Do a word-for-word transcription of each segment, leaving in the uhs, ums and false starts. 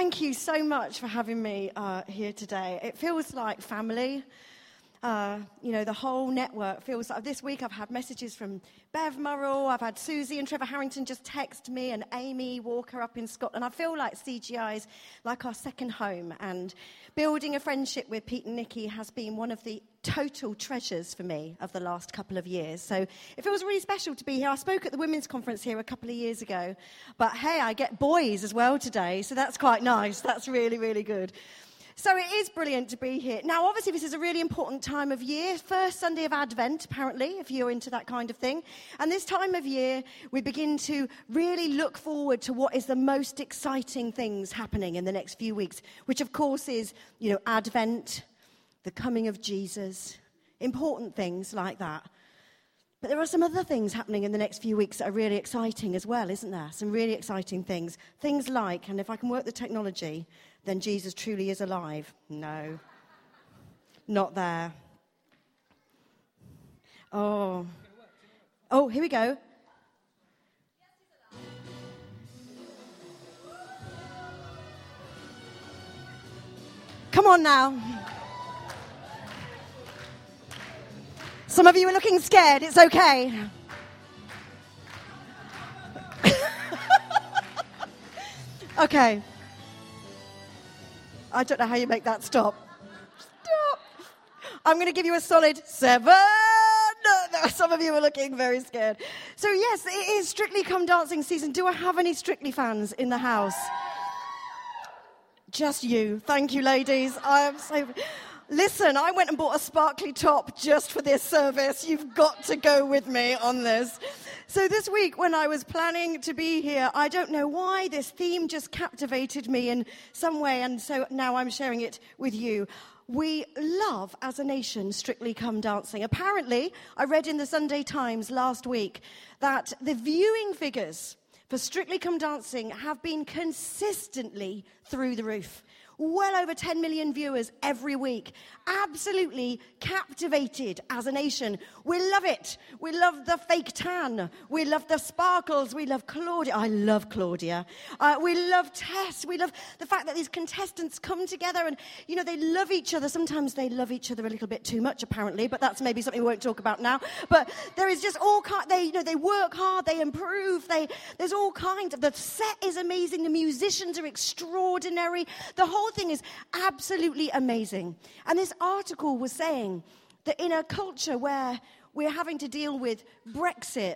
thank you so much for having me uh, here today. It feels like family. Uh, you know, the whole network feels like this week I've had messages from Bev Murrell, I've had Susie and Trevor Harrington just text me, and Amy Walker up in Scotland. I feel like C G I is like our second home, and building a friendship with Pete and Nikki has been one of the total treasures for me of the last couple of years. So it feels really special to be here. I spoke at the women's conference here a couple of years ago, but hey, I get boys as well today, so that's quite nice. That's really, really good. So it is brilliant to be here. Now, obviously, this is a really important time of year. First Sunday of Advent, apparently, if you're into that kind of thing. And this time of year, we begin to really look forward to what is the most exciting things happening in the next few weeks, which, of course, is, you know, Advent, the coming of Jesus, important things like that. But there are some other things happening in the next few weeks that are really exciting as well, isn't there? Some really exciting things. Things like, and if I can work the technology, then Jesus truly is alive. No, not there. Oh, oh, here we go. Come on now. Some of you are looking scared. It's okay. Okay. I don't know how you make that stop. Stop. I'm going to give you a solid seven. No, no, some of you are looking very scared. So yes, it is Strictly Come Dancing season. Do I have any Strictly fans in the house? Just you. Thank you, ladies. I am so... Listen, I went and bought a sparkly top just for this service. You've got to go with me on this. So this week, when I was planning to be here, I don't know why this theme just captivated me in some way, and so now I'm sharing it with you. We love, as a nation, Strictly Come Dancing. Apparently, I read in the Sunday Times last week that the viewing figures for Strictly Come Dancing have been consistently through the roof. Well over ten million viewers every week. Absolutely captivated as a nation. We love it. We love the fake tan. We love the sparkles. We love Claudia. I love Claudia. Uh, we love Tess. We love the fact that these contestants come together and, you know, they love each other. Sometimes they love each other a little bit too much, apparently, but that's maybe something we won't talk about now. But there is just all kind. They, you know, they work hard. They improve. They, there's all kinds. The set is amazing. The musicians are extraordinary. The whole thing is absolutely amazing. And this article was saying that in a culture where we're having to deal with Brexit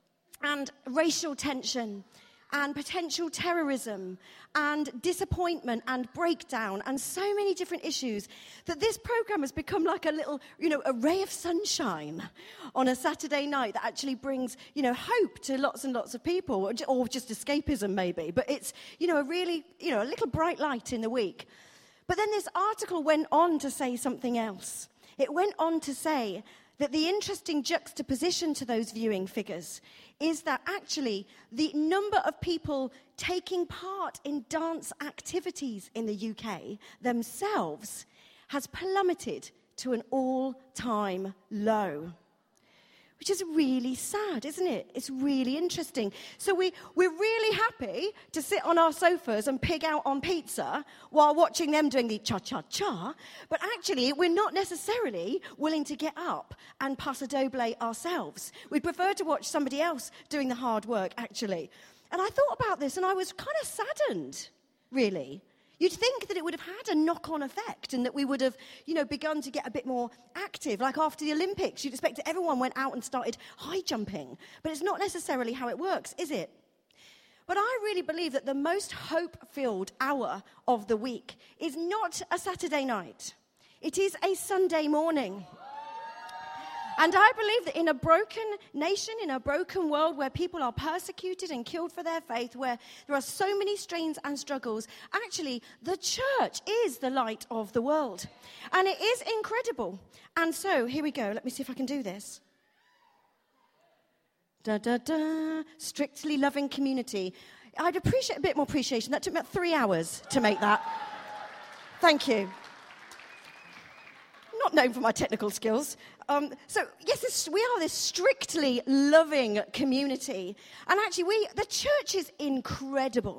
and racial tension and potential terrorism and disappointment and breakdown and so many different issues, that this program has become like a little, you know, a ray of sunshine on a Saturday night that actually brings, you know, hope to lots and lots of people, or just escapism maybe. But it's, you know, a really, you know, a little bright light in the week. But then this article went on to say something else. It went on to say that the interesting juxtaposition to those viewing figures is that actually the number of people taking part in dance activities in the U K themselves has plummeted to an all-time low. Which is really sad, isn't it? It's really interesting. So we, we're really happy to sit on our sofas and pig out on pizza while watching them doing the cha-cha-cha, but actually we're not necessarily willing to get up and pass a doble ourselves. We'd prefer to watch somebody else doing the hard work, actually. And I thought about this and I was kind of saddened, really. You'd think that it would have had a knock-on effect and that we would have, you know, begun to get a bit more active. Like after the Olympics, you'd expect that everyone went out and started high jumping. But it's not necessarily how it works, is it? But I really believe that the most hope-filled hour of the week is not a Saturday night. It is a Sunday morning. And I believe that in a broken nation, in a broken world where people are persecuted and killed for their faith, where there are so many strains and struggles, actually the church is the light of the world. And it is incredible. And so, here we go. Let me see if I can do this. Da, da, da. Strictly loving community. I'd appreciate a bit more appreciation. That took me about three hours to make that. Thank you. Not known for my technical skills. Um, so, yes, this, we are this strictly loving community. And actually, we the church is incredible.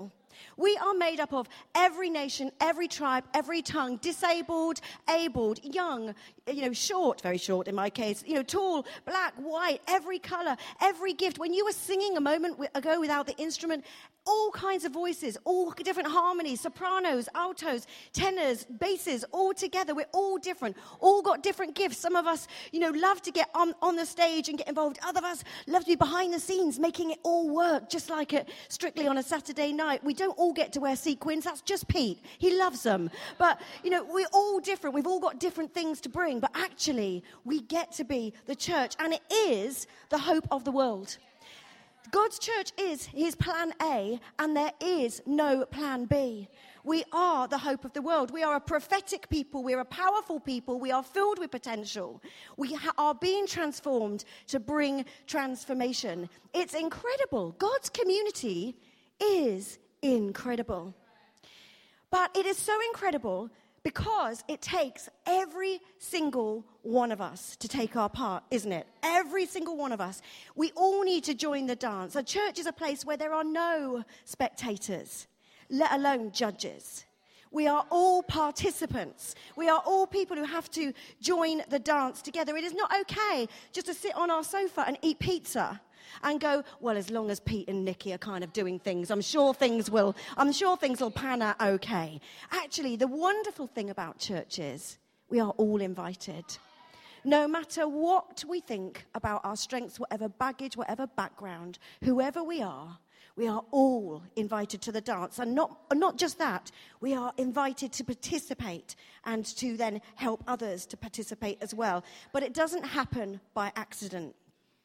We are made up of every nation, every tribe, every tongue, disabled, abled, young, you know, short, very short in my case, you know, tall, black, white, every color, every gift. When you were singing a moment ago without the instrument, all kinds of voices, all different harmonies, sopranos, altos, tenors, basses, all together. We're all different, all got different gifts. Some of us, you know, love to get on, on the stage and get involved. Other of us love to be behind the scenes, making it all work, just like it Strictly on a Saturday night. We don't all get to wear sequins. That's just Pete. He loves them. But, you know, we're all different. We've all got different things to bring. But actually, we get to be the church, and it is the hope of the world. God's church is his plan A, and there is no plan B. We are the hope of the world. We are a prophetic people. We're a powerful people. We are filled with potential. We ha- are being transformed to bring transformation. It's incredible. God's community is incredible. But it is so incredible because it takes every single one of us to take our part, isn't it? Every single one of us. We all need to join the dance. A church is a place where there are no spectators, let alone judges. We are all participants. We are all people who have to join the dance together. It is not okay just to sit on our sofa and eat pizza and go, well, as long as Pete and Nikki are kind of doing things, I'm sure things will, I'm sure things will pan out okay. Actually, the wonderful thing about church is we are all invited. No matter what we think about our strengths, whatever baggage, whatever background, whoever we are, we are all invited to the dance. And not, not just that, we are invited to participate and to then help others to participate as well. But it doesn't happen by accident.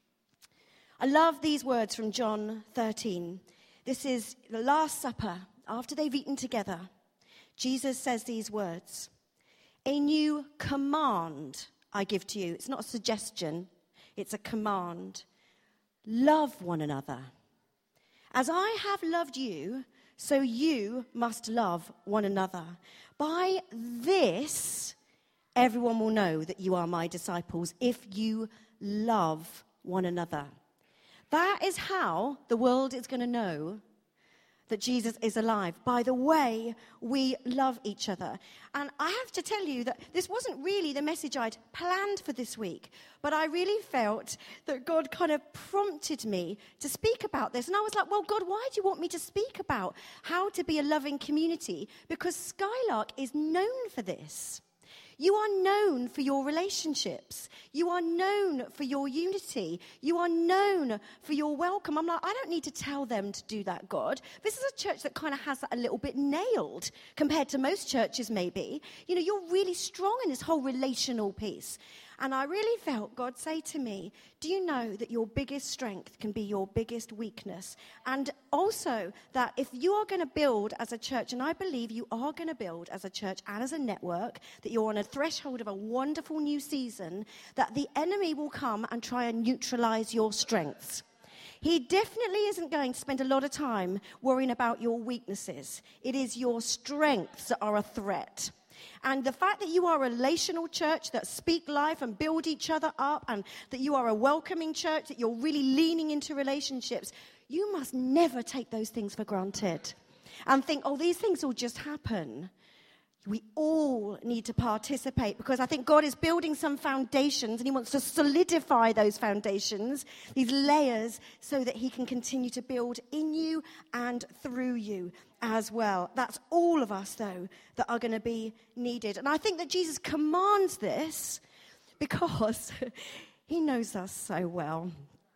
I love these words from John thirteen. This is the Last Supper. After they've eaten together, Jesus says these words, "A new command I give to you." It's not a suggestion, it's a command. Love one another. As I have loved you, so you must love one another. By this, everyone will know that you are my disciples, if you love one another. That is how the world is going to know that Jesus is alive, by the way we love each other. And I have to tell you that this wasn't really the message I'd planned for this week, but I really felt that God kind of prompted me to speak about this. And I was like, well, God, why do you want me to speak about how to be a loving community? Because Skylark is known for this. You are known for your relationships. You are known for your unity. You are known for your welcome. I'm like, I don't need to tell them to do that, God. This is a church that kind of has that a little bit nailed compared to most churches, maybe. You know, you're really strong in this whole relational piece. And I really felt God say to me, do you know that your biggest strength can be your biggest weakness? And also that if you are going to build as a church, and I believe you are going to build as a church and as a network, that you're on a threshold of a wonderful new season, that the enemy will come and try and neutralize your strengths. He definitely isn't going to spend a lot of time worrying about your weaknesses. It is your strengths that are a threat. And the fact that you are a relational church that speak life and build each other up, and that you are a welcoming church, that you're really leaning into relationships, you must never take those things for granted and think, oh, these things will just happen. We all need to participate, because I think God is building some foundations and he wants to solidify those foundations, these layers, so that he can continue to build in you and through you as well. That's all of us, though, that are going to be needed. And I think that Jesus commands this because he knows us so well.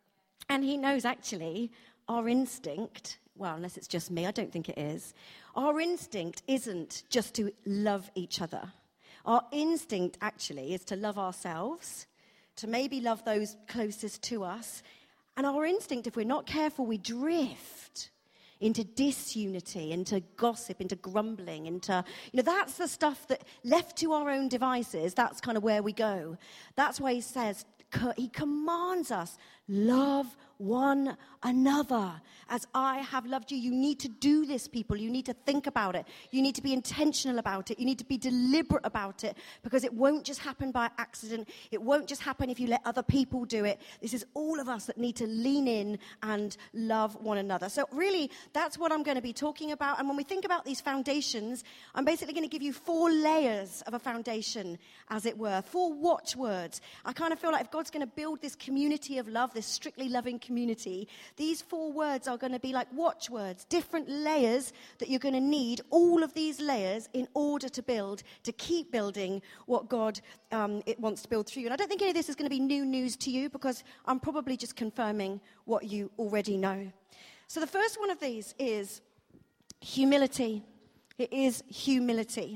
And he knows, actually, our instinct, well, unless it's just me, I don't think it is, our instinct isn't just to love each other. Our instinct, actually, is to love ourselves, to maybe love those closest to us. And our instinct, if we're not careful, we drift into disunity, into gossip, into grumbling, into, you know, that's the stuff that, left to our own devices, that's kind of where we go. That's why he says, he commands us, love one another as I have loved you. You need to do this, people. You need to think about it. You need to be intentional about it. You need to be deliberate about it, because it won't just happen by accident. It won't just happen if you let other people do it. This is all of us that need to lean in and love one another. So really, that's what I'm going to be talking about. And when we think about these foundations, I'm basically going to give you four layers of a foundation, as it were, four watchwords. I kind of feel like if God's going to build this community of love, this strictly loving community, these four words are going to be like watchwords, different layers that you're going to need, all of these layers, in order to build, to keep building what God um, it wants to build through you. And I don't think any of this is going to be new news to you, because I'm probably just confirming what you already know. So the first one of these is humility. It is humility.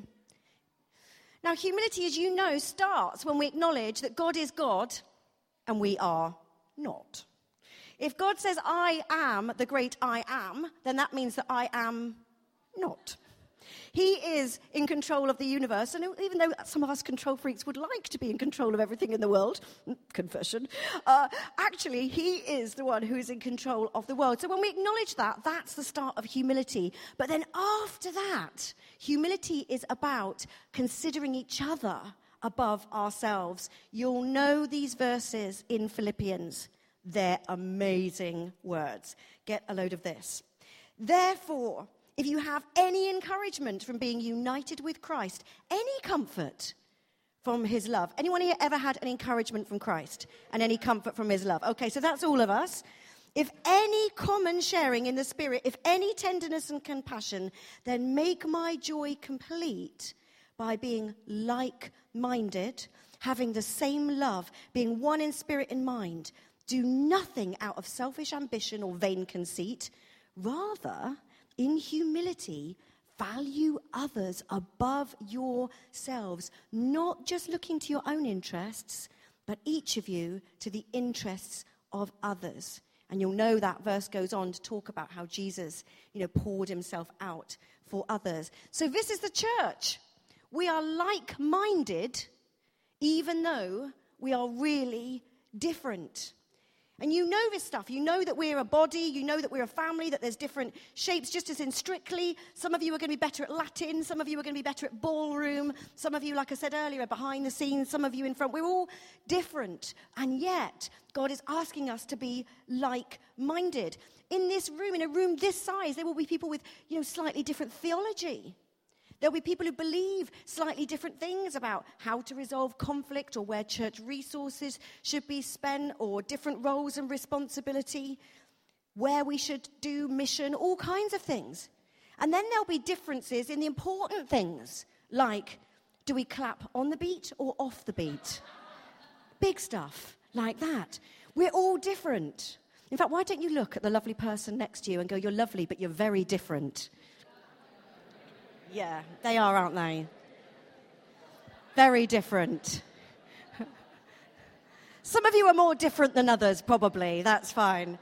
Now, humility, as you know, starts when we acknowledge that God is God and we are not. If God says, I am the great I am, then that means that I am not. He is in control of the universe, and even though some of us control freaks would like to be in control of everything in the world, confession, uh, actually, he is the one who is in control of the world. So when we acknowledge that, that's the start of humility. But then after that, humility is about considering each other above ourselves. You'll know these verses in Philippians. They're amazing words. Get a load of this. Therefore, if you have any encouragement from being united with Christ, any comfort from his love. Anyone here ever had an encouragement from Christ and any comfort from his love? Okay, so that's all of us. If any common sharing in the Spirit, if any tenderness and compassion, then make my joy complete by being like-minded, having the same love, being one in spirit and mind. Do nothing out of selfish ambition or vain conceit. Rather, in humility, value others above yourselves, not just looking to your own interests, but each of you to the interests of others. And you'll know that verse goes on to talk about how Jesus, you know, poured himself out for others. So this is the church. We are like-minded, even though we are really different. And you know this stuff. You know that we're a body. You know that we're a family, that there's different shapes, just as in Strictly. Some of you are going to be better at Latin. Some of you are going to be better at ballroom. Some of you, like I said earlier, are behind the scenes. Some of you in front. We're all different. And yet, God is asking us to be like-minded. In this room, in a room this size, there will be people with, you know, slightly different theology. There'll be people who believe slightly different things about how to resolve conflict, or where church resources should be spent, or different roles and responsibility, where we should do mission, all kinds of things. And then there'll be differences in the important things, like, do we clap on the beat or off the beat? Big stuff like that. We're all different. In fact, why don't you look at the lovely person next to you and go, you're lovely, but you're very different. Yeah, they are, aren't they? Very different. Some of you are more different than others, probably. That's fine.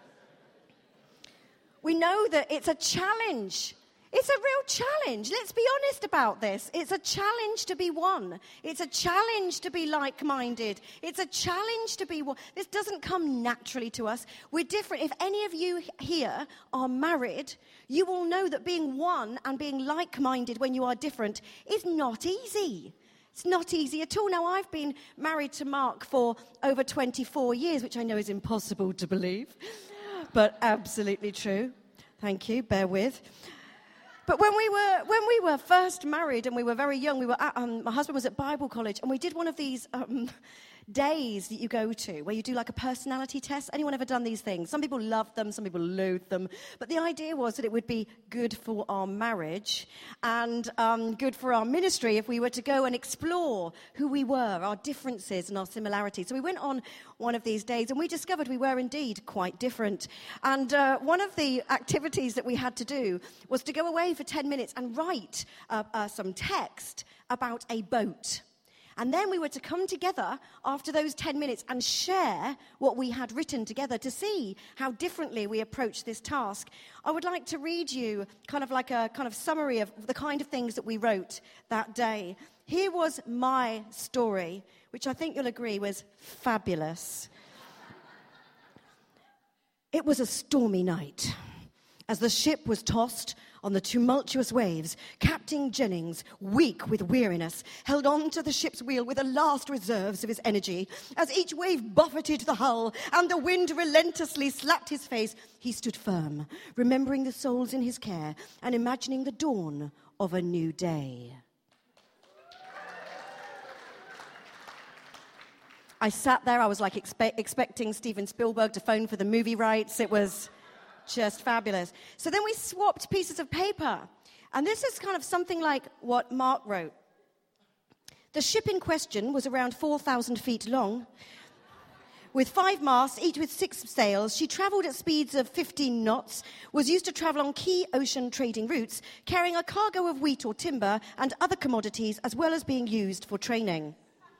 We know that it's a challenge. It's a real challenge. Let's be honest about this. It's a challenge to be one. It's a challenge to be like-minded. It's a challenge to be one. This doesn't come naturally to us. We're different. If any of you here are married, you will know that being one and being like-minded when you are different is not easy. It's not easy at all. Now, I've been married to Mark for over twenty-four years, which I know is impossible to believe, but absolutely true. Thank you. Bear with. But when we were when we were first married and we were very young, we were at, um, my husband was at Bible college, and we did one of these um, days that you go to where you do like a personality test. Anyone ever done these things? Some people love them, some people loathe them. But the idea was that it would be good for our marriage and um, good for our ministry if we were to go and explore who we were, our differences and our similarities. So we went on one of these days, and we discovered we were indeed quite different. And uh, one of the activities that we had to do was to go away for ten minutes and write uh, uh, some text about a boat. And then we were to come together after those ten minutes and share what we had written together to see how differently we approached this task. I would like to read you kind of like a kind of summary of the kind of things that we wrote that day. Here was my story, which I think you'll agree was fabulous. It was a stormy night. As the ship was tossed on the tumultuous waves, Captain Jennings, weak with weariness, held on to the ship's wheel with the last reserves of his energy. As each wave buffeted the hull and the wind relentlessly slapped his face, he stood firm, remembering the souls in his care and imagining the dawn of a new day. I sat there, I was like expe- expecting Steven Spielberg to phone for the movie rights. It was just fabulous. So then we swapped pieces of paper. And this is kind of something like what Mark wrote. The ship in question was around four thousand feet long. With five masts, each with six sails, she travelled at speeds of fifteen knots, was used to travel on key ocean trading routes, carrying a cargo of wheat or timber and other commodities, as well as being used for training.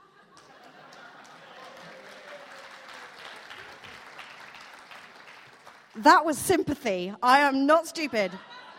That was sympathy. I am not stupid.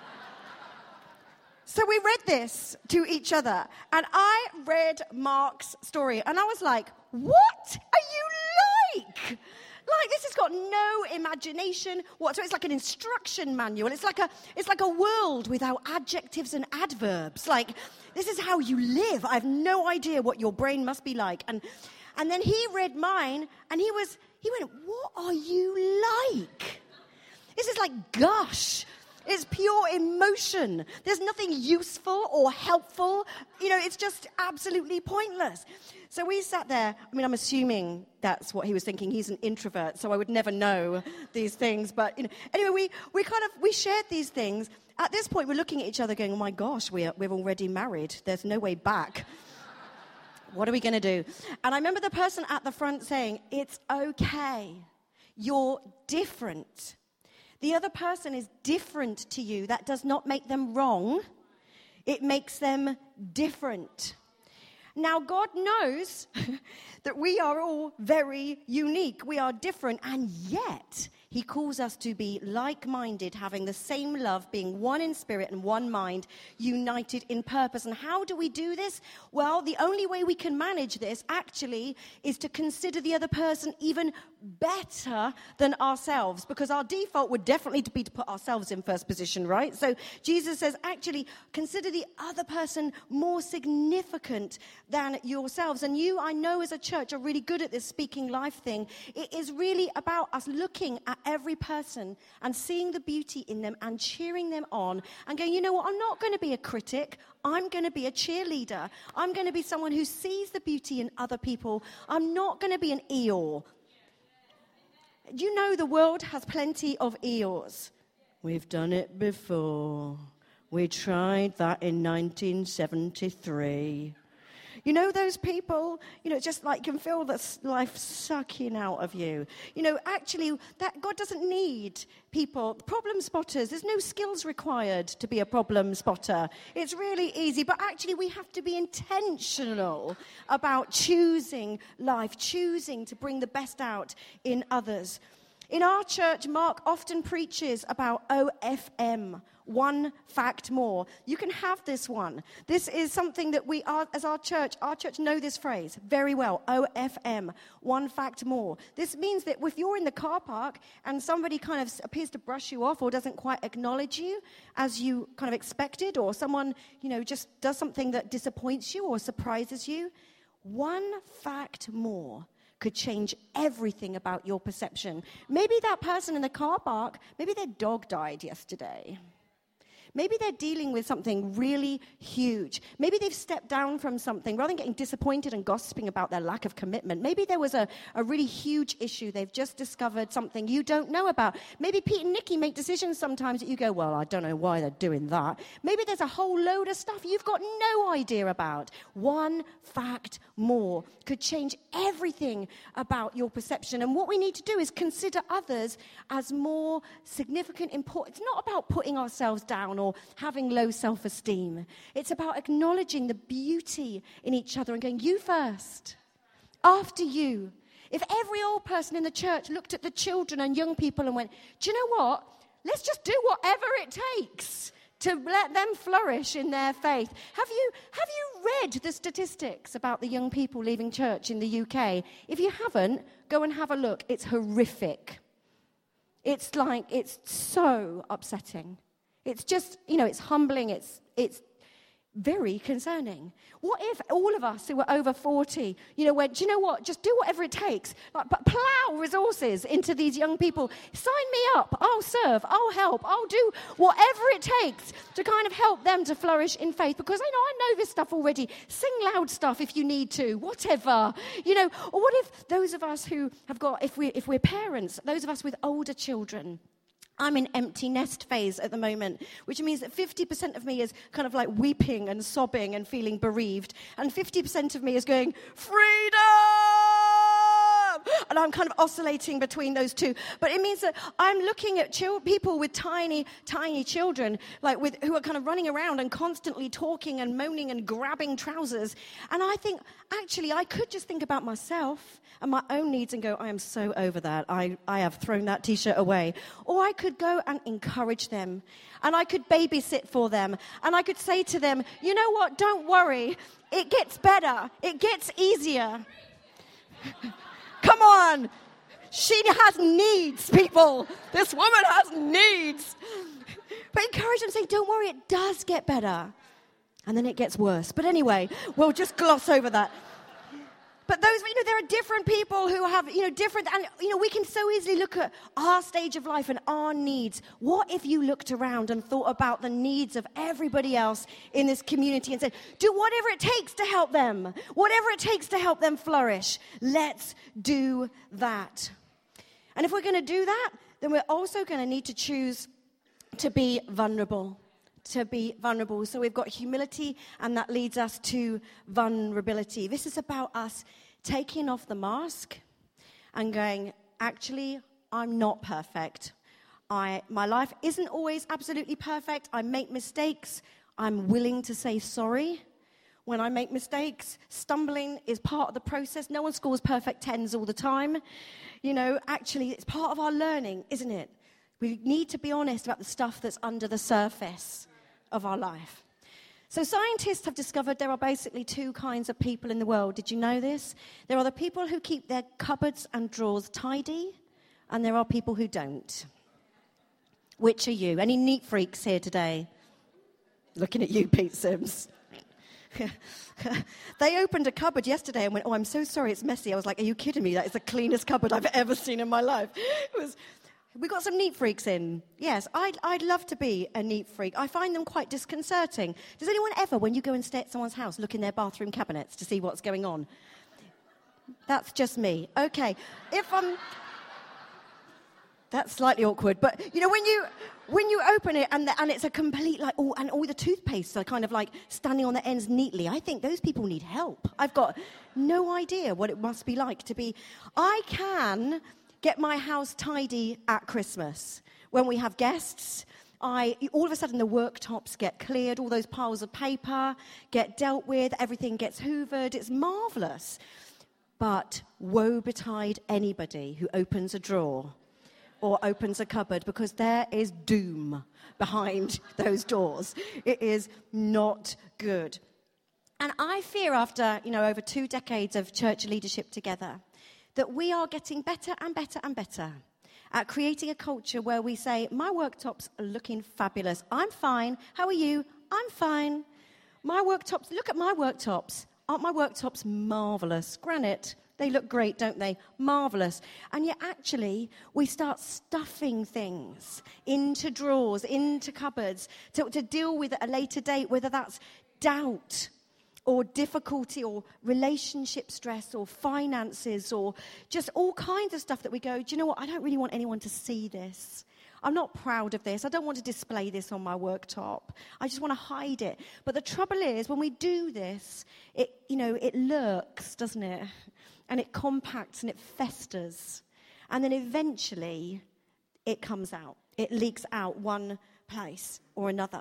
So we read this to each other, and I read Mark's story, and I was like, what are you like? Like, this has got no imagination whatsoever. It's like an instruction manual. It's like a, it's like a world without adjectives and adverbs. Like, this is how you live. I have no idea what your brain must be like. And, and then he read mine, and he was, he went, what are you like? This is like gush. It's pure emotion. There's nothing useful or helpful. You know, it's just absolutely pointless. So we sat there. I mean, I'm assuming that's what he was thinking. He's an introvert, so I would never know these things. But, you know, anyway, we, we kind of, we shared these things. At this point, we're looking at each other going, oh, my gosh, we're, we're already married. There's no way back. What are we going to do? And I remember the person at the front saying, it's okay. You're different. The other person is different to you. That does not make them wrong. It makes them different. Now, God knows that we are all very unique. We are different, and yet he calls us to be like-minded, having the same love, being one in spirit and one mind, united in purpose. And how do we do this? Well, the only way we can manage this, actually, is to consider the other person even better than ourselves, because our default would definitely be to put ourselves in first position, right? So Jesus says, actually, consider the other person more significant than yourselves. And you, I know, as a church, are really good at this speaking life thing. It is really about us looking at every person and seeing the beauty in them and cheering them on and going, you know what, I'm not going to be a critic. I'm going to be a cheerleader. I'm going to be someone who sees the beauty in other people. I'm not going to be an Eeyore. You know, the world has plenty of Eeyores. We've done it before. We tried that in nineteen seventy-three. You know those people, you know, just like you can feel the life sucking out of you. You know, actually, that God doesn't need people, problem spotters. There's no skills required to be a problem spotter. It's really easy, but actually we have to be intentional about choosing life, choosing to bring the best out in others. In our church, Mark often preaches about O F M, one fact more. You can have this one. This is something that we are, as our church, our church know this phrase very well, O F M, one fact more. This means that if you're in the car park and somebody kind of appears to brush you off or doesn't quite acknowledge you as you kind of expected, or someone, you know, just does something that disappoints you or surprises you, one fact more could change everything about your perception. Maybe that person in the car park, maybe their dog died yesterday. Maybe they're dealing with something really huge. Maybe they've stepped down from something. Rather than getting disappointed and gossiping about their lack of commitment, maybe there was a, a really huge issue. They've just discovered something you don't know about. Maybe Pete and Nikki make decisions sometimes that you go, well, I don't know why they're doing that. Maybe there's a whole load of stuff you've got no idea about. One fact more could change everything about your perception. And what we need to do is consider others as more significant, important. It's not about putting ourselves down or having low self-esteem. It's about acknowledging the beauty in each other and going, you first, after you. If every old person in the church looked at the children and young people and went, do you know what? Let's just do whatever it takes to let them flourish in their faith. Have you, have you read the statistics about the young people leaving church in the U K? If you haven't, go and have a look. It's horrific. It's like, it's so upsetting. It's just, you know, it's humbling, it's it's very concerning. What if all of us who were over forty, you know, went, do you know what, just do whatever it takes, like, but plow resources into these young people. Sign me up, I'll serve, I'll help, I'll do whatever it takes to kind of help them to flourish in faith, because I know I know this stuff already. Sing loud stuff if you need to, whatever, you know. Or what if those of us who have got, if we if we're parents, those of us with older children. I'm in empty nest phase at the moment, which means that fifty percent of me is kind of like weeping and sobbing and feeling bereaved, and fifty percent of me is going, freedom! And I'm kind of oscillating between those two. But it means that I'm looking at chil- people with tiny, tiny children, like with who are kind of running around and constantly talking and moaning and grabbing trousers. And I think, actually, I could just think about myself and my own needs and go, I am so over that. I, I have thrown that T-shirt away. Or I could go and encourage them. And I could babysit for them. And I could say to them, you know what, don't worry. It gets better. It gets easier. Come on. She has needs, people. This woman has needs. But encourage them, say, don't worry, it does get better. And then it gets worse. But anyway, we'll just gloss over that. But those, you know, there are different people who have, you know, different, and, you know, we can so easily look at our stage of life and our needs. What if you looked around and thought about the needs of everybody else in this community and said, do whatever it takes to help them, whatever it takes to help them flourish. Let's do that. And if we're going to do that, then we're also going to need to choose to be vulnerable. To be vulnerable. So we've got humility, and that leads us to vulnerability. This is about us taking off the mask and going, actually, I'm not perfect. I, my life isn't always absolutely perfect. I make mistakes. I'm willing to say sorry when I make mistakes. Stumbling is part of the process. No one scores perfect tens all the time. You know, actually, it's part of our learning, isn't it? We need to be honest about the stuff that's under the surface of our life. So scientists have discovered there are basically two kinds of people in the world. Did you know this? There are the people who keep their cupboards and drawers tidy, and there are people who don't. Which are you? Any neat freaks here today? Looking at you, Pete Sims. They opened a cupboard yesterday and went, oh, I'm so sorry, it's messy. I was like, are you kidding me? That is the cleanest cupboard I've ever seen in my life. It was... We got some neat freaks in. Yes, I'd, I'd love to be a neat freak. I find them quite disconcerting. Does anyone ever, when you go and stay at someone's house, look in their bathroom cabinets to see what's going on? That's just me. Okay. If um, that's slightly awkward, but you know when you when you open it and the, and it's a complete like oh, and all the toothpastes are kind of like standing on the ends neatly. I think those people need help. I've got no idea what it must be like to be. I can get my house tidy at Christmas. When we have guests, I all of a sudden the worktops get cleared, all those piles of paper get dealt with, everything gets hoovered. It's marvelous. But woe betide anybody who opens a drawer or opens a cupboard, because there is doom behind those doors. It is not good. And I fear after, you know, over two decades of church leadership together, that we are getting better and better and better at creating a culture where we say, my worktops are looking fabulous. I'm fine. How are you? I'm fine. My worktops, look at my worktops. Aren't my worktops marvelous? Granite, they look great, don't they? Marvelous. And yet actually, we start stuffing things into drawers, into cupboards, to, to deal with at a later date, whether that's doubt, or difficulty, or relationship stress, or finances, or just all kinds of stuff that we go, do you know what, I don't really want anyone to see this. I'm not proud of this. I don't want to display this on my worktop. I just want to hide it. But the trouble is, when we do this, it, you know, it lurks, doesn't it? And it compacts and it festers. And then eventually, it comes out. It leaks out one place or another.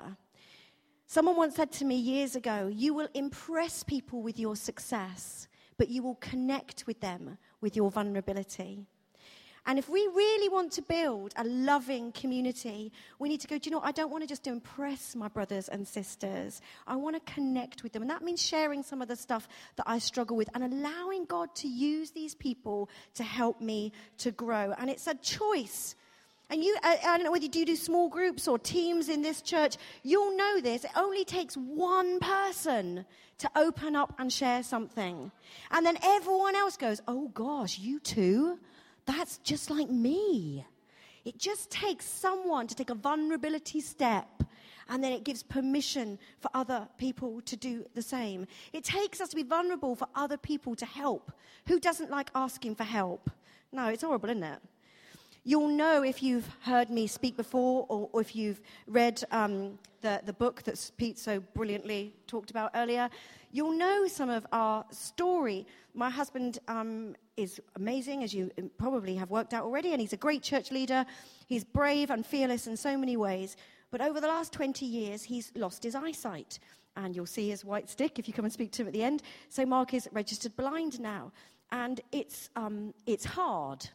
Someone once said to me years ago, you will impress people with your success, but you will connect with them with your vulnerability. And if we really want to build a loving community, we need to go, do you know what? I don't want to just impress my brothers and sisters. I want to connect with them. And that means sharing some of the stuff that I struggle with and allowing God to use these people to help me to grow. And it's a choice. And you, I, I don't know whether you do small groups or teams in this church, you'll know this. It only takes one person to open up and share something. And then everyone else goes, oh gosh, you too? That's just like me. It just takes someone to take a vulnerability step, and then it gives permission for other people to do the same. It takes us to be vulnerable for other people to help. Who doesn't like asking for help? No, it's horrible, isn't it? You'll know if you've heard me speak before, or, or if you've read um, the, the book that Pete so brilliantly talked about earlier. You'll know some of our story. My husband um, is amazing, as you probably have worked out already, and he's a great church leader. He's brave and fearless in so many ways. But over the last twenty years, he's lost his eyesight. And you'll see his white stick if you come and speak to him at the end. So Mark is registered blind now. And it's um, it's hard.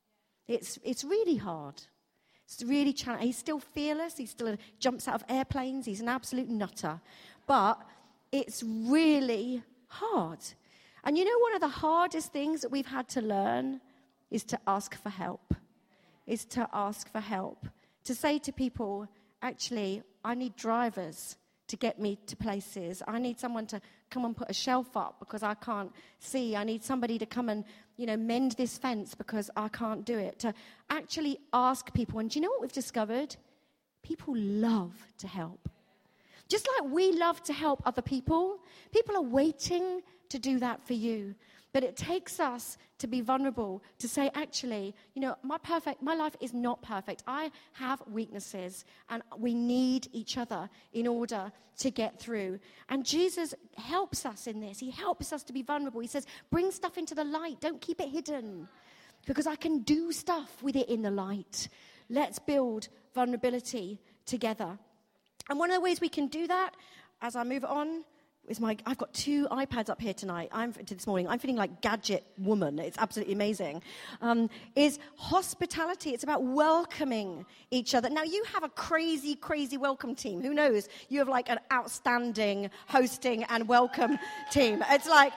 It's it's really hard. It's really challenging. He's still fearless. He still jumps out of airplanes. He's an absolute nutter. But it's really hard. And you know, one of the hardest things that we've had to learn is to ask for help. Is to ask for help. To say to people, actually, I need drivers to get me to places. I need someone to come and put a shelf up because I can't see. I need somebody to come and, you know, mend this fence because I can't do it. To actually ask people. And do you know what we've discovered? People love to help. Just like we love to help other people, people are waiting to do that for you. But it takes us to be vulnerable, to say, actually, you know, my perfect, my life is not perfect. I have weaknesses, and we need each other in order to get through. And Jesus helps us in this. He helps us to be vulnerable. He says, bring stuff into the light. Don't keep it hidden, because I can do stuff with it in the light. Let's build vulnerability together. And one of the ways we can do that, as I move on, is my, I've got two iPads up here tonight. I'm this morning. I'm feeling like gadget woman. It's absolutely amazing. Um, is hospitality. It's about welcoming each other. Now, you have a crazy, crazy welcome team. Who knows? You have like an outstanding hosting and welcome team. It's like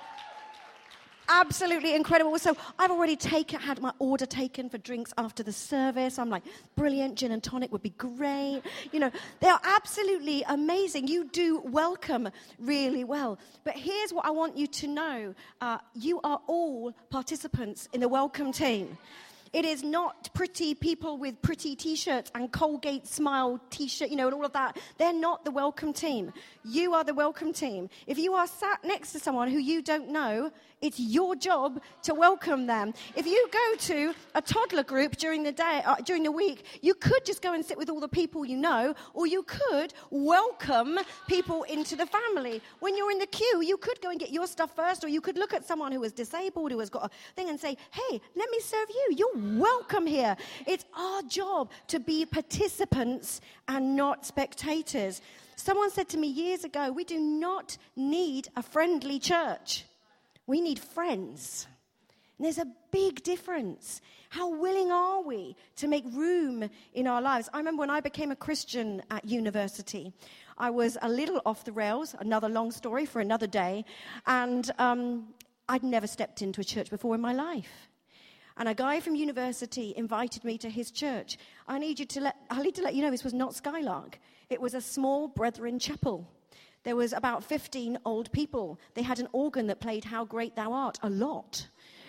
absolutely incredible. So I've already taken, had my order taken for drinks after the service. I'm like, brilliant, gin and tonic would be great. You know, they are absolutely amazing. You do welcome really well. But here's what I want you to know. Uh, you are all participants in the welcome team. It is not pretty people with pretty T-shirts and Colgate Smile T-shirt, you know, and all of that. They're not the welcome team. You are the welcome team. If you are sat next to someone who you don't know, it's your job to welcome them. If you go to a toddler group during the day, uh, during the week, you could just go and sit with all the people you know, or you could welcome people into the family. When you're in the queue, you could go and get your stuff first, or you could look at someone who is disabled, who has got a thing, and say, hey, let me serve you. You're welcome here. It's our job to be participants and not spectators. Someone said to me years ago, we do not need a friendly church. We need friends. And there's a big difference. How willing are we to make room in our lives? I remember when I became a Christian at university, I was a little off the rails, another long story for another day, and um, I'd never stepped into a church before in my life. And a guy from university invited me to his church. I need you to let, I need to let you know this was not Skylark. It was a small Brethren chapel. There was about fifteen old people. They had an organ that played How Great Thou Art a lot.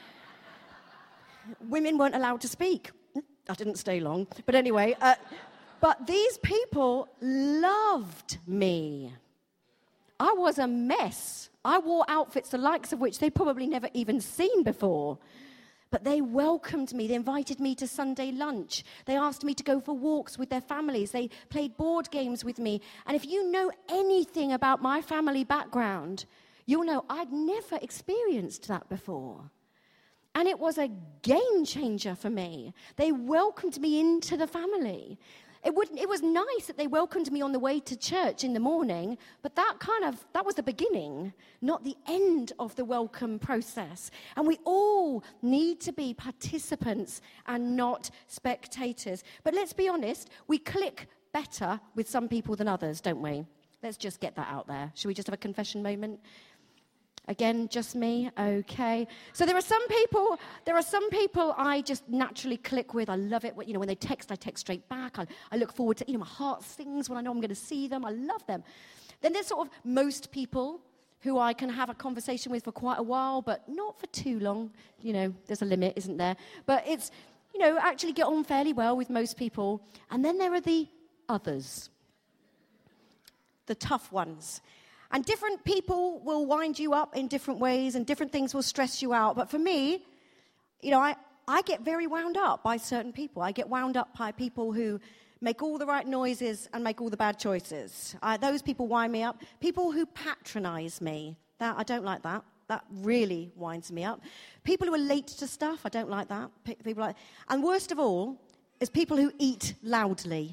Women weren't allowed to speak. I didn't stay long. But anyway, uh, but these people loved me. I was a mess. I wore outfits the likes of which they'd probably never even seen before. But they welcomed me. They invited me to Sunday lunch. They asked me to go for walks with their families. They played board games with me. And if you know anything about my family background, you'll know I'd never experienced that before. And it was a game changer for me. They welcomed me into the family. It, would, it was nice that they welcomed me on the way to church in the morning, but that kind of, that was the beginning, not the end of the welcome process. And we all need to be participants and not spectators. But let's be honest, we click better with some people than others, don't we? Let's just get that out there. Should we just have a confession moment? Again, just me? Okay. So there are some people, there are some people I just naturally click with. I love it. You know, when they text, I text straight back. I, I look forward to, you know, my heart sings when I know I'm going to see them. I love them. Then there's sort of most people who I can have a conversation with for quite a while, but not for too long. You know, there's a limit, isn't there? But it's, you know, actually get on fairly well with most people. And then there are the others, the tough ones. And different people will wind you up in different ways, and different things will stress you out. But for me, you know, I, I get very wound up by certain people. I get wound up by people who make all the right noises and make all the bad choices. Uh, those people wind me up. People who patronize me. That I don't like that. That really winds me up. People who are late to stuff, I don't like that. People like, and worst of all is people who eat loudly.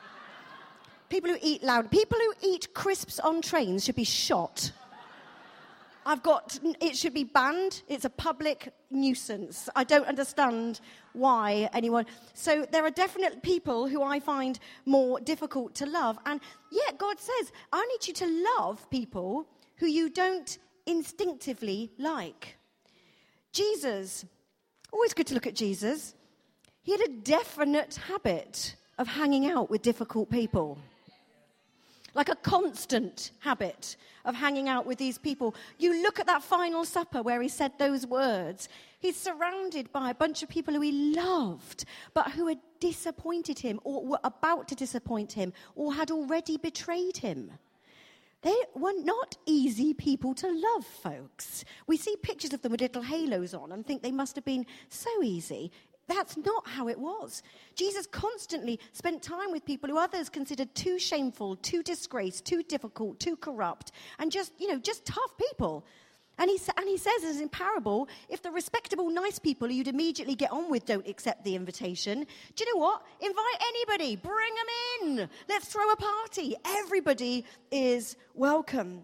People who eat loud. People who eat crisps on trains should be shot. I've got, it should be banned. It's a public nuisance. I don't understand why anyone. So there are definite people who I find more difficult to love. And yet God says, I need you to love people who you don't instinctively like. Jesus, always good to look at Jesus. He had a definite habit of hanging out with difficult people. Like a constant habit of hanging out with these people. You look at that final supper where he said those words. He's surrounded by a bunch of people who he loved, but who had disappointed him, or were about to disappoint him, or had already betrayed him. They were not easy people to love, folks. We see pictures of them with little halos on and think they must have been so easy. That's not how it was. Jesus constantly spent time with people who others considered too shameful, too disgraced, too difficult, too corrupt, and just, you know, just tough people. And he, and he says as in parable, if the respectable, nice people who you'd immediately get on with don't accept the invitation, do you know what? Invite anybody. Bring them in. Let's throw a party. Everybody is welcome.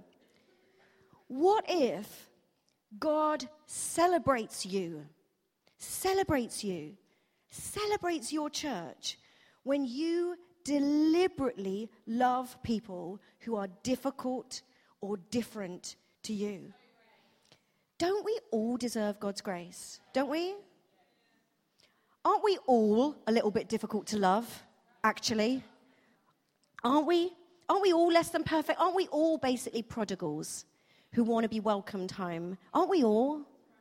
What if God celebrates you? Celebrates you, celebrates your church when you deliberately love people who are difficult or different to you. Don't we all deserve God's grace? Don't we? Aren't we all a little bit difficult to love, actually? Aren't we? Aren't we all less than perfect? Aren't we all basically prodigals who want to be welcomed home? Aren't we all?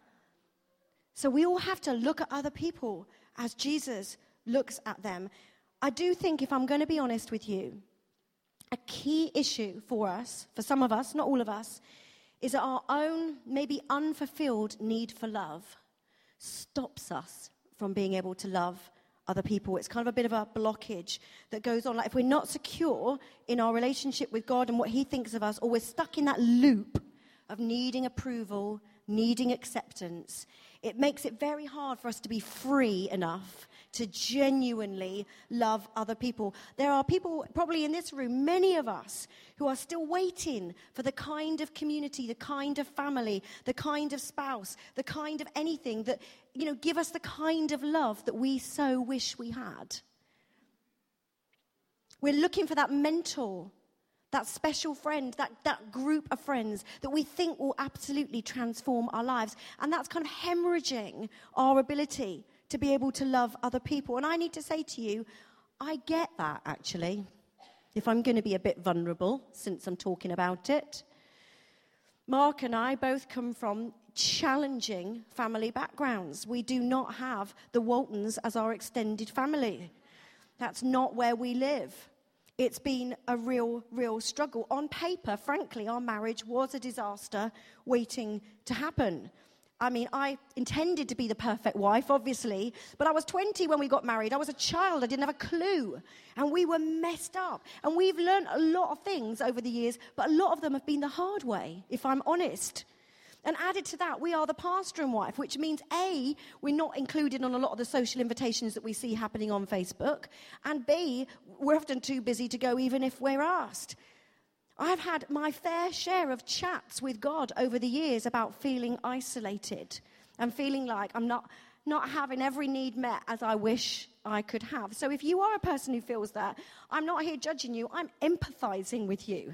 So we all have to look at other people as Jesus looks at them. I do think, if I'm going to be honest with you, a key issue for us, for some of us, not all of us, is that our own maybe unfulfilled need for love stops us from being able to love other people. It's kind of a bit of a blockage that goes on. Like if we're not secure in our relationship with God and what he thinks of us, or we're stuck in that loop of needing approval, needing acceptance, it makes it very hard for us to be free enough to genuinely love other people. There are people probably in this room, many of us, who are still waiting for the kind of community, the kind of family, the kind of spouse, the kind of anything that, you know, give us the kind of love that we so wish we had. We're looking for that mentor, that special friend, that, that group of friends that we think will absolutely transform our lives. And that's kind of hemorrhaging our ability to be able to love other people. And I need to say to you, I get that, actually, if I'm going to be a bit vulnerable, since I'm talking about it. Mark and I both come from challenging family backgrounds. We do not have the Waltons as our extended family. That's not where we live. It's been a real, real struggle. On paper, frankly, our marriage was a disaster waiting to happen. I mean, I intended to be the perfect wife, obviously, but I was twenty when we got married. I was a child. I didn't have a clue. And we were messed up. And we've learned a lot of things over the years, but a lot of them have been the hard way, if I'm honest. And added to that, we are the pastor and wife, which means, A, we're not included on a lot of the social invitations that we see happening on Facebook, and B, we're often too busy to go even if we're asked. I've had my fair share of chats with God over the years about feeling isolated and feeling like I'm not, not having every need met as I wish I could have. So if you are a person who feels that, I'm not here judging you, I'm empathizing with you.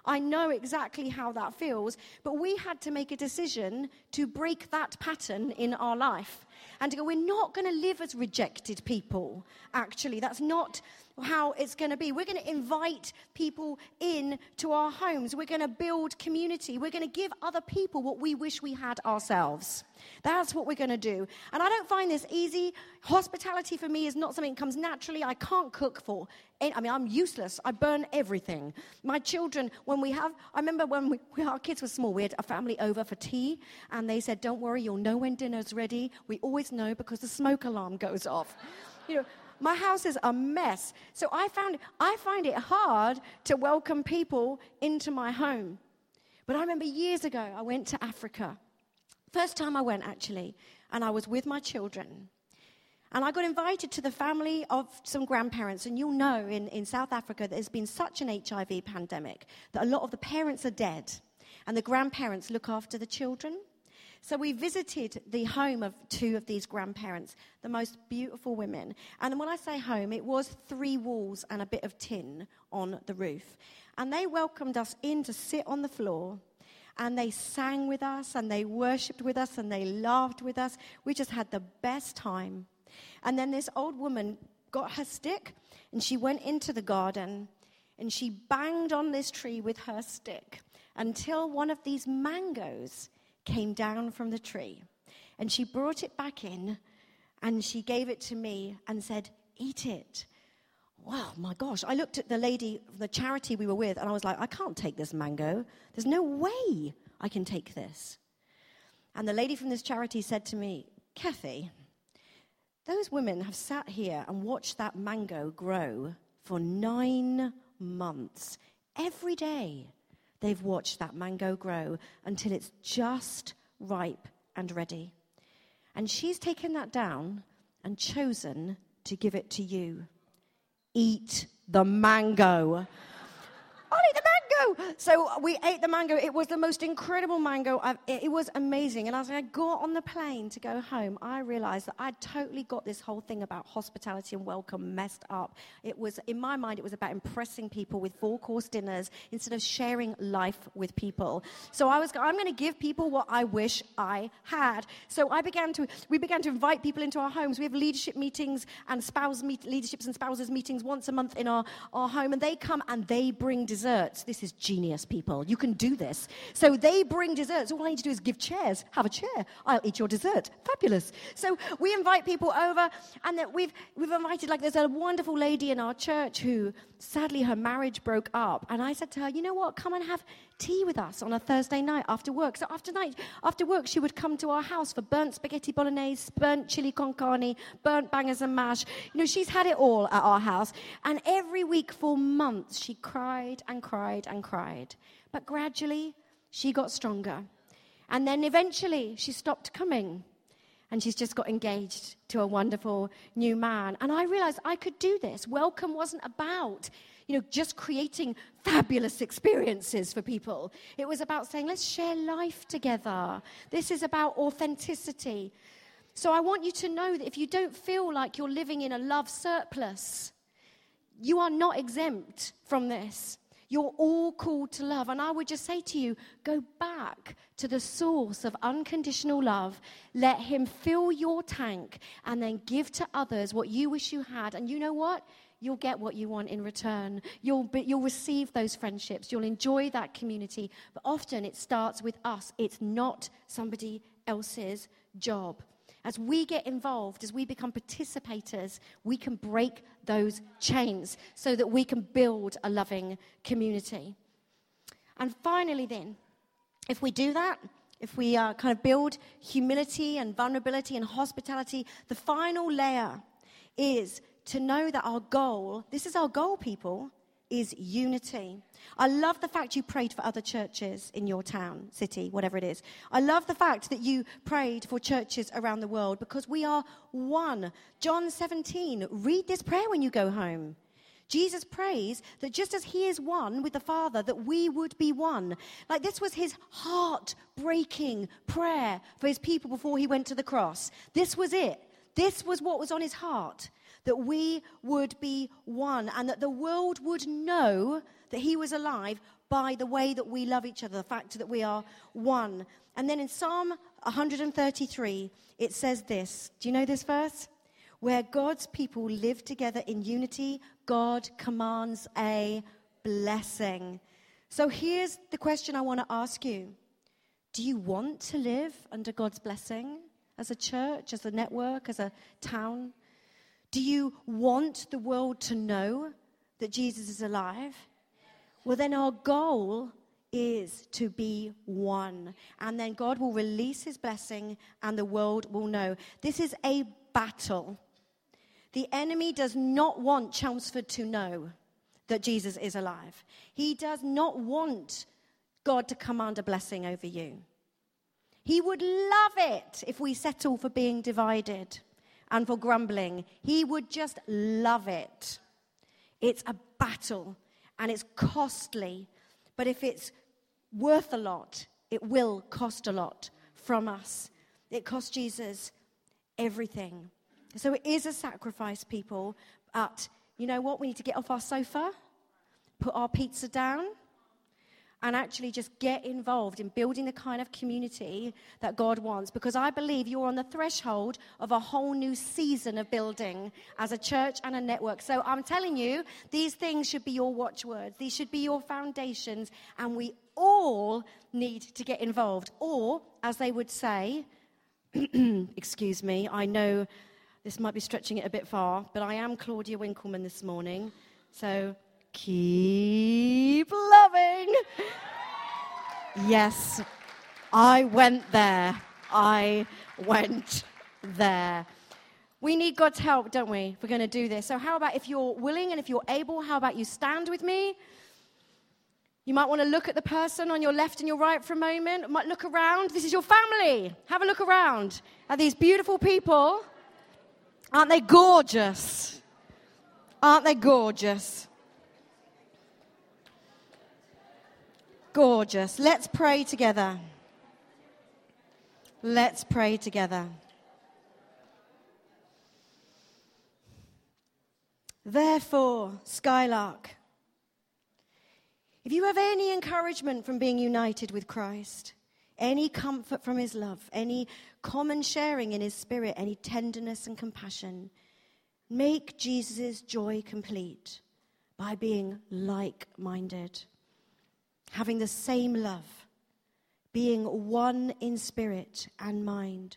I know exactly how that feels, but we had to make a decision to break that pattern in our life and to go, we're not going to live as rejected people, actually. That's not how it's going to be. We're going to invite people in to our homes. We're going to build community. We're going to give other people what we wish we had ourselves. That's what we're going to do. And I don't find this easy. Hospitality for me is not something that comes naturally. I can't cook for. I mean, I'm useless. I burn everything. My children, when we have, I remember when we, when our kids were small, we had a family over for tea, and they said, don't worry, you'll know when dinner's ready. We always know because the smoke alarm goes off. You know, my house is a mess. So I found I find it hard to welcome people into my home. But I remember years ago, I went to Africa. First time I went, actually, and I was with my children. And I got invited to the family of some grandparents. And you'll know in, in South Africa, there's been such an H I V pandemic that a lot of the parents are dead. And the grandparents look after the children. So we visited the home of two of these grandparents, the most beautiful women. And when I say home, it was three walls and a bit of tin on the roof. And they welcomed us in to sit on the floor. And they sang with us, and they worshipped with us, and they laughed with us. We just had the best time. And then this old woman got her stick, and she went into the garden, and she banged on this tree with her stick until one of these mangoes came down from the tree. And she brought it back in, and she gave it to me and said, eat it. Wow, my gosh. I looked at the lady, the charity we were with, and I was like, I can't take this mango. There's no way I can take this. And the lady from this charity said to me, Kathy, those women have sat here and watched that mango grow for nine months. Every day they've watched that mango grow until it's just ripe and ready. And she's taken that down and chosen to give it to you. Eat the mango. I'll eat the mango. So we ate the mango. It was the most incredible mango. I've, it, it was amazing. And as I got on the plane to go home, I realized that I'd totally got this whole thing about hospitality and welcome messed up. It was, in my mind, it was about impressing people with four-course dinners instead of sharing life with people. So I was, I'm going to give people what I wish I had. So I began to, we began to invite people into our homes. We have leadership meetings and spouse meet, leaderships and spouses meetings once a month in our, our home. And they come and they bring desserts. This is genius, people. You can do this. So they bring desserts. All I need to do is give chairs. Have a chair. I'll eat your dessert. Fabulous. So we invite people over, and that we've we've invited, like, there's a wonderful lady in our church who, sadly, her marriage broke up. And I said to her, you know what? Come and have tea with us on a Thursday night after work. So after night, after work, she would come to our house for burnt spaghetti bolognese, burnt chili con carne, burnt bangers and mash. You know, she's had it all at our house. And every week for months, she cried and cried and cried. But gradually, she got stronger. And then eventually, she stopped coming. And she's just got engaged to a wonderful new man. And I realized I could do this. Welcome wasn't about, you know, just creating fabulous experiences for people. It was about saying, let's share life together. This is about authenticity. So I want you to know that if you don't feel like you're living in a love surplus, you are not exempt from this. You're all called to love. And I would just say to you, go back to the source of unconditional love. Let him fill your tank and then give to others what you wish you had. And you know what? You'll get what you want in return. You'll be, you'll receive those friendships. You'll enjoy that community. But often it starts with us. It's not somebody else's job. As we get involved, as we become participators, we can break those chains so that we can build a loving community. And finally then, if we do that, if we uh, kind of build humility and vulnerability and hospitality, the final layer is to know that our goal, this is our goal, people, is unity. I love the fact you prayed for other churches in your town, city, whatever it is. I love the fact that you prayed for churches around the world because we are one. John seventeen, read this prayer when you go home. Jesus prays that just as he is one with the Father, that we would be one. Like, this was his heart-breaking prayer for his people before he went to the cross. This was it. This was what was on his heart, that we would be one and that the world would know that he was alive by the way that we love each other, the fact that we are one. And then in Psalm one thirty-three, it says this. Do you know this verse? Where God's people live together in unity, God commands a blessing. So here's the question I want to ask you. Do you want to live under God's blessing as a church, as a network, as a town? Do you want the world to know that Jesus is alive? Well, then our goal is to be one. And then God will release his blessing and the world will know. This is a battle. The enemy does not want Chelmsford to know that Jesus is alive. He does not want God to command a blessing over you. He would love it if we settle for being divided and for grumbling. He would just love it. It's a battle and it's costly. But if it's worth a lot, it will cost a lot from us. It cost Jesus everything. So it is a sacrifice, people. But you know what? We need to get off our sofa, put our pizza down, and actually just get involved in building the kind of community that God wants. Because I believe you're on the threshold of a whole new season of building as a church and a network. So I'm telling you, these things should be your watchwords. These should be your foundations. And we all need to get involved. Or, as they would say, excuse me, I know this might be stretching it a bit far, but I am Claudia Winkleman this morning. So keep loving. Yes, I went there. I went there. We need God's help, don't we, if we're going to do this. So how about if you're willing and if you're able, how about you stand with me? You might want to look at the person on your left and your right for a moment. You might look around. This is your family. Have a look around at these beautiful people. Aren't they gorgeous? Aren't they gorgeous? Gorgeous. Let's pray together. Let's pray together. Therefore, Skylark, if you have any encouragement from being united with Christ, any comfort from his love, any common sharing in his spirit, any tenderness and compassion, make Jesus' joy complete by being like-minded, having the same love, being one in spirit and mind.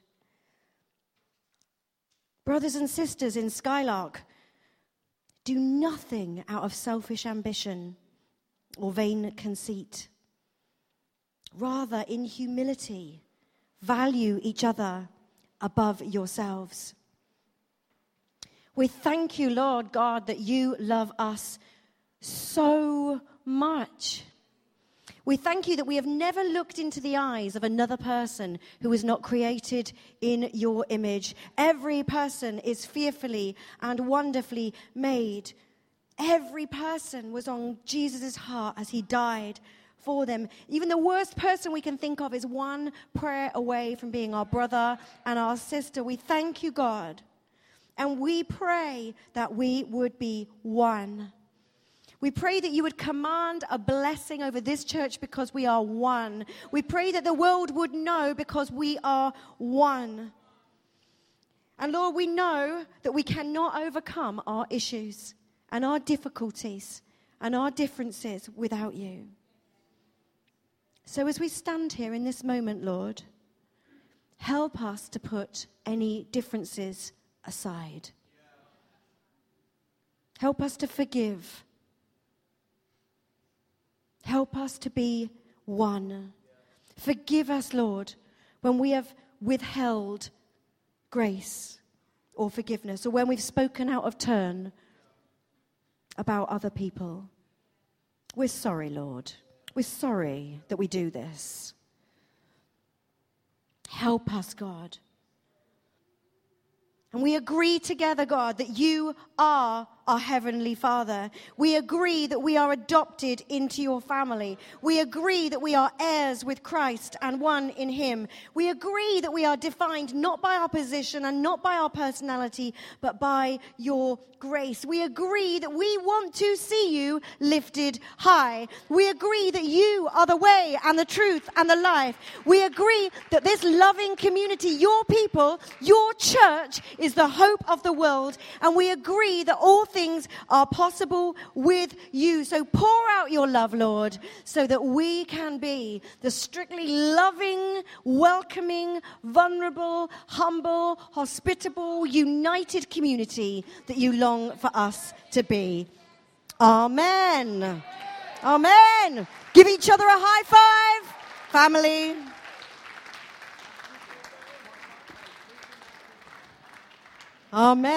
Brothers and sisters in Skylark, do nothing out of selfish ambition or vain conceit. Rather, in humility, value each other above yourselves. We thank you, Lord God, that you love us so much. We thank you that we have never looked into the eyes of another person who is not created in your image. Every person is fearfully and wonderfully made. Every person was on Jesus' heart as he died for them. Even the worst person we can think of is one prayer away from being our brother and our sister. We thank you, God. And we pray that we would be one. We pray that you would command a blessing over this church because we are one. We pray that the world would know because we are one. And Lord, we know that we cannot overcome our issues and our difficulties and our differences without you. So as we stand here in this moment, Lord, help us to put any differences aside. Help us to forgive. Help us to be one. Forgive us, Lord, when we have withheld grace or forgiveness, or when we've spoken out of turn about other people. We're sorry, Lord. We're sorry that we do this. Help us, God. And we agree together, God, that you are our Heavenly Father. We agree that we are adopted into your family. We agree that we are heirs with Christ and one in him. We agree that we are defined not by our position and not by our personality, but by your grace. We agree that we want to see you lifted high. We agree that you are the way and the truth and the life. We agree that this loving community, your people, your church, is the hope of the world. And we agree that all things are possible with you. So pour out your love, Lord, so that we can be the strictly loving, welcoming, vulnerable, humble, hospitable, united community that you long for us to be. Amen. Amen. Give each other a high five, family. Amen.